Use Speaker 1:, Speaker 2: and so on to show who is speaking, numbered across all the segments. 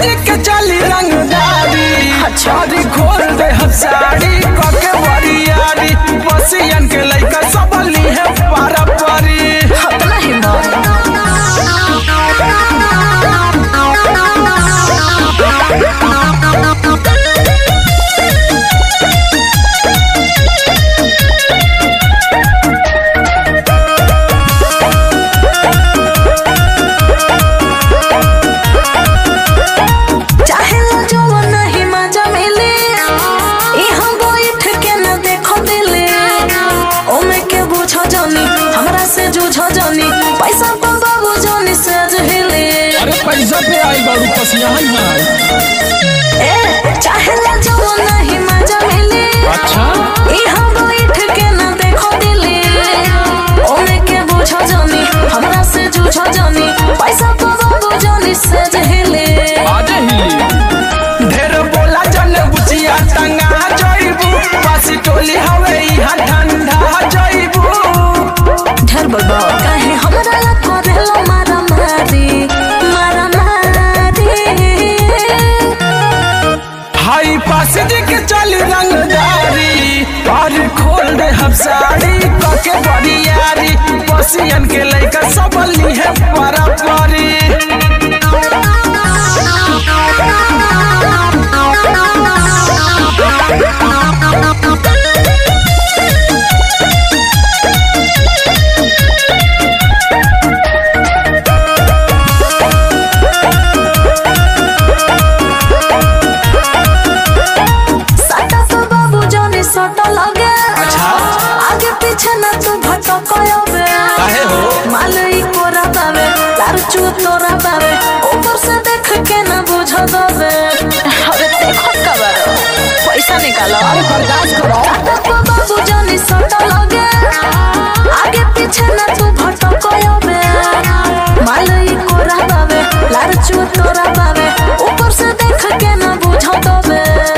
Speaker 1: जी के चली रंगदारी छोरी खोल दे साड़ी कके बरियारी बसियन के लइका सब ली है पारा परी
Speaker 2: हतला हिम्मत पैसा तो बाबू जोनी से जहिले
Speaker 1: अरे पैसा पे आई बारू पसियान है
Speaker 2: ए चाहे ला जो नहीं मजा मिले
Speaker 1: अच्छा
Speaker 2: इहां बैठ के ना देखो दिले ओने के बुझो जानी हमरा से जूझो जानी पैसा तो बाबू जोनी से जहिले
Speaker 1: आज ही ढेर बोला जन बुचिया टंगा जइबू पासी टोली हवे इहां ठंडा जइबू
Speaker 2: ढेर बाबा काहे हमरा ला करेलो मारा मारी
Speaker 1: हाई पास जी के चली रंगदारी और खोल दे हम साड़ी कके बरियारी बसियन के लइका सब ली है पारा परी
Speaker 2: सोटा लगे
Speaker 1: अच्छा
Speaker 2: आगे पीछे ना तू भटकायो बे
Speaker 1: काहे हो
Speaker 2: मालई कोरा बावे लारचू तोरा बावे ऊपर से देख के ना बुझो दबे अरे देखो कबर पैसा निकालो अरे बर्दाश्त करो तो बाबू जानी सोटा लगे आगे पीछे ना तू भटकायो बे मालई कोरा बावे लारचू तोरा बावे ऊपर से देख के ना बुझो दबे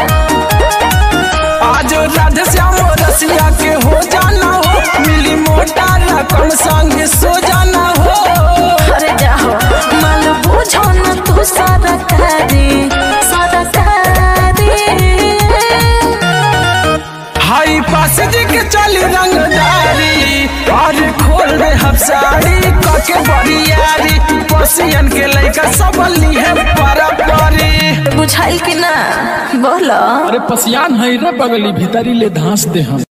Speaker 1: राधे श्याम रसिया के हो जाना हो मिली मोटा रकम संग सो जाना हो
Speaker 2: अरे जाओ माल बुझो न तू सारा करी
Speaker 1: हाई पास जी के चली रंगदारी और खोल दे हम साड़ी कके बरियारी बसियन के लइका सब ली है पारा परी
Speaker 2: बुझाइल कि ना बोलो
Speaker 1: अरे पसियान है रे बगली भीतरी ले धांस दे हम